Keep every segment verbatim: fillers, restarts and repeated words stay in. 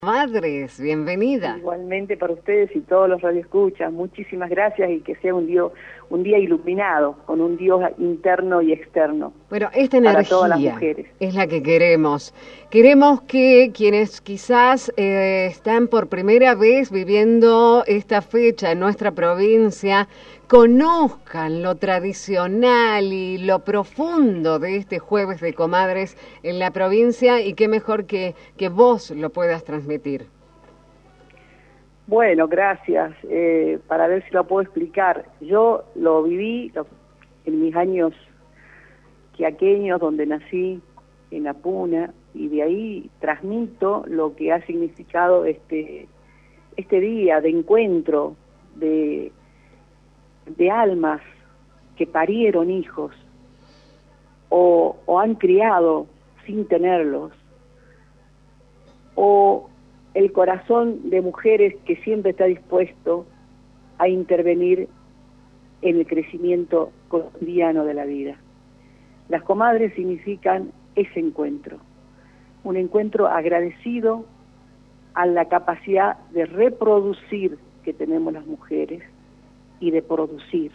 Madres, bienvenida. Igualmente para ustedes y todos los radioescuchas, muchísimas gracias y que sea un día, un día iluminado, con un Dios interno y externo. Bueno, esta energía para todas las mujeres es la que queremos. Queremos que quienes quizás eh, están por primera vez viviendo esta fecha en nuestra provincia conozcan lo tradicional y lo profundo de este Jueves de Comadres en la provincia, y qué mejor que, que vos lo puedas transmitir. Bueno, gracias. Eh, para ver si lo puedo explicar. Yo lo viví lo, en mis años quiaqueños, donde nací, en La Puna, y de ahí transmito lo que ha significado este, este día de encuentro, de... de almas que parieron hijos o, o han criado sin tenerlos, o el corazón de mujeres que siempre está dispuesto a intervenir en el crecimiento cotidiano de la vida. Las comadres significan ese encuentro, un encuentro agradecido a la capacidad de reproducir que tenemos las mujeres y de producir.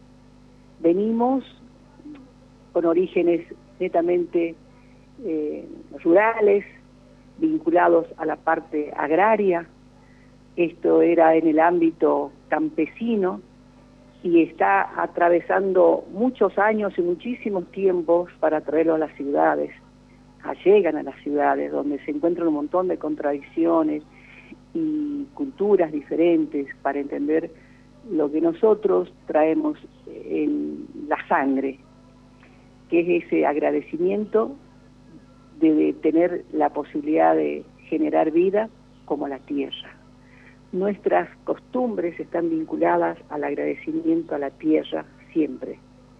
Venimos con orígenes netamente eh, rurales, vinculados a la parte agraria. Esto era en el ámbito campesino y está atravesando muchos años y muchísimos tiempos para traerlo a las ciudades. Llegan a las ciudades donde se encuentran un montón de contradicciones y culturas diferentes para entender lo que nosotros traemos en la sangre, que es ese agradecimiento de, de tener la posibilidad de generar vida como la tierra. Nuestras costumbres están vinculadas al agradecimiento a la tierra siempre,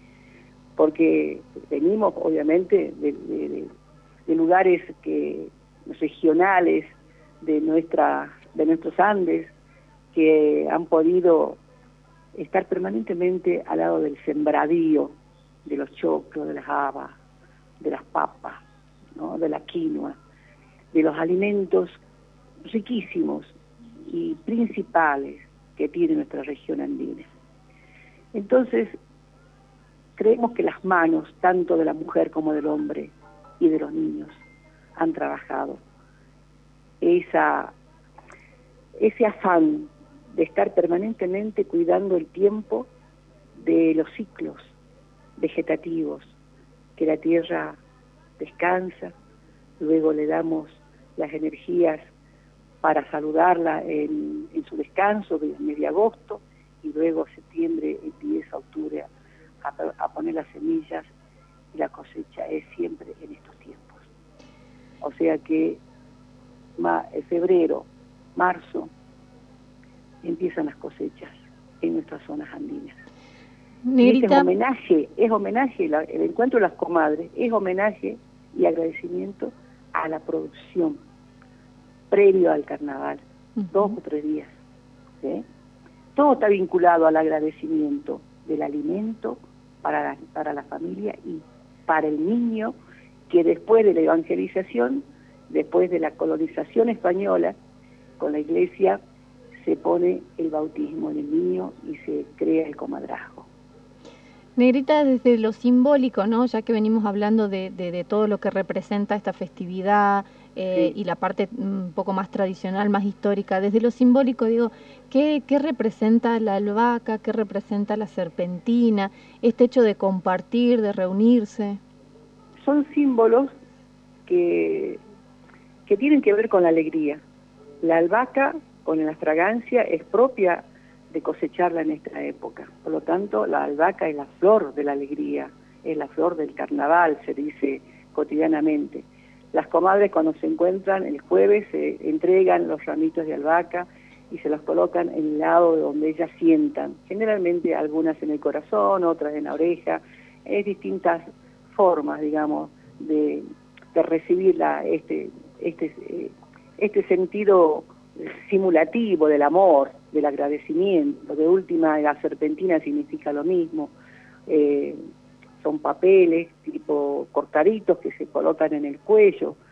porque venimos obviamente de, de, de lugares que regionales de nuestra de nuestros Andes, que han podido estar permanentemente al lado del sembradío, de los choclos, de las habas, de las papas, ¿no?, de la quinoa, de los alimentos riquísimos y principales que tiene nuestra región andina. Entonces, creemos que las manos, tanto de la mujer como del hombre y de los niños, han trabajado esa, ese afán de estar permanentemente cuidando el tiempo de los ciclos vegetativos, que la tierra descansa, luego le damos las energías para saludarla en, en su descanso de medio agosto, y luego septiembre empieza octubre a, a poner las semillas, y la cosecha es siempre en estos tiempos. O sea que ma, febrero, marzo, empiezan las cosechas en nuestras zonas andinas. Y este es homenaje, es homenaje, la, el encuentro de las comadres, es homenaje y agradecimiento a la producción previo al carnaval, uh-huh. dos o tres días. ¿Sí? Todo está vinculado al agradecimiento del alimento para la, para la familia y para el niño, que después de la evangelización, después de la colonización española, con la iglesia se pone el bautismo en el niño y se crea el comadrazgo. Negrita, desde lo simbólico, ¿no?, ya que venimos hablando de, de, de todo lo que representa esta festividad eh, sí. y la parte un poco más tradicional, más histórica, desde lo simbólico, digo, ¿qué, qué representa la albahaca, qué representa la serpentina, este hecho de compartir, de reunirse? Son símbolos que, que tienen que ver con la alegría. La albahaca, con la fragancia, es propia de cosecharla en esta época. Por lo tanto, la albahaca es la flor de la alegría, es la flor del carnaval, se dice cotidianamente. Las comadres, cuando se encuentran el jueves, se entregan los ramitos de albahaca y se los colocan en el lado de donde ellas sientan. Generalmente algunas en el corazón, otras en la oreja. Es distintas formas, digamos, de, de recibir la, este, este, este sentido simulativo del amor, del agradecimiento. De última, la serpentina significa lo mismo. Eh, son papeles tipo cortaditos que se colocan en el cuello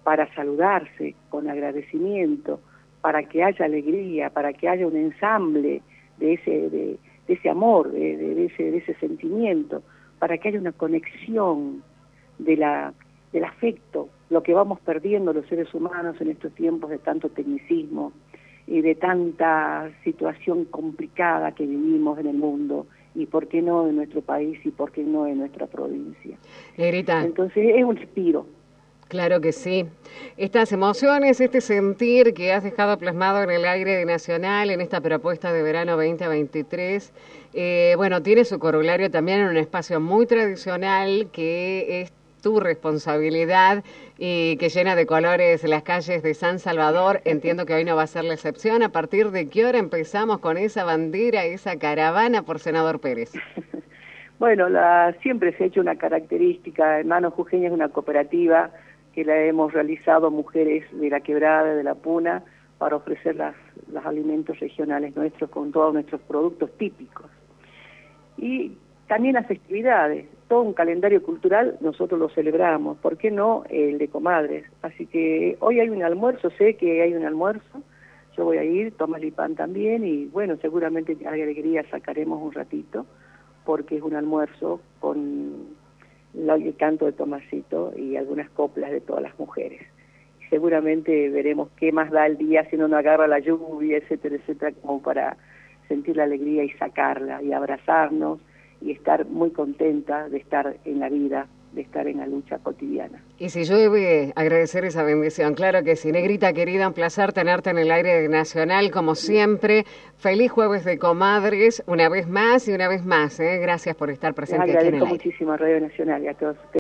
para saludarse con agradecimiento, para que haya alegría, para que haya un ensamble de ese, de, de ese amor, de, de, de, ese, de ese sentimiento, para que haya una conexión de la, del afecto, lo que vamos perdiendo los seres humanos en estos tiempos de tanto tecnicismo y de tanta situación complicada que vivimos en el mundo, y por qué no en nuestro país y por qué no en nuestra provincia. Negrita. Entonces es un respiro. Claro que sí. Estas emociones, este sentir que has dejado plasmado en el aire nacional en esta propuesta de verano veinte veintitrés, eh, bueno, tiene su corolario también en un espacio muy tradicional que es tu responsabilidad y que llena de colores las calles de San Salvador. Entiendo que hoy no va a ser la excepción. ¿A partir de qué hora empezamos con esa bandera, esa caravana por Senador Pérez? Bueno, la, siempre se ha hecho una característica. Hermanos Jujeña es una cooperativa que la hemos realizado mujeres de la Quebrada, de la Puna, para ofrecer las, los alimentos regionales nuestros con todos nuestros productos típicos. Y también las festividades, todo un calendario cultural nosotros lo celebramos, ¿por qué no el de comadres? Así que hoy hay un almuerzo, sé que hay un almuerzo, yo voy a ir, Tomás Lipán también, y bueno, seguramente hay alegría, sacaremos un ratito, porque es un almuerzo con el canto de Tomasito y algunas coplas de todas las mujeres. Y seguramente veremos qué más da el día si no nos agarra la lluvia, etcétera, etcétera, como para sentir la alegría y sacarla y abrazarnos y estar muy contenta de estar en la vida, de estar en la lucha cotidiana. Y si llueve, agradecer esa bendición. Claro que sí. Negrita querida, un placer tenerte en el aire nacional, como siempre. Feliz Jueves de Comadres, una vez más y una vez más. ¿eh? Gracias por estar presente aquí en el aire. Agradezco muchísimo a Radio Nacional y a todos ustedes.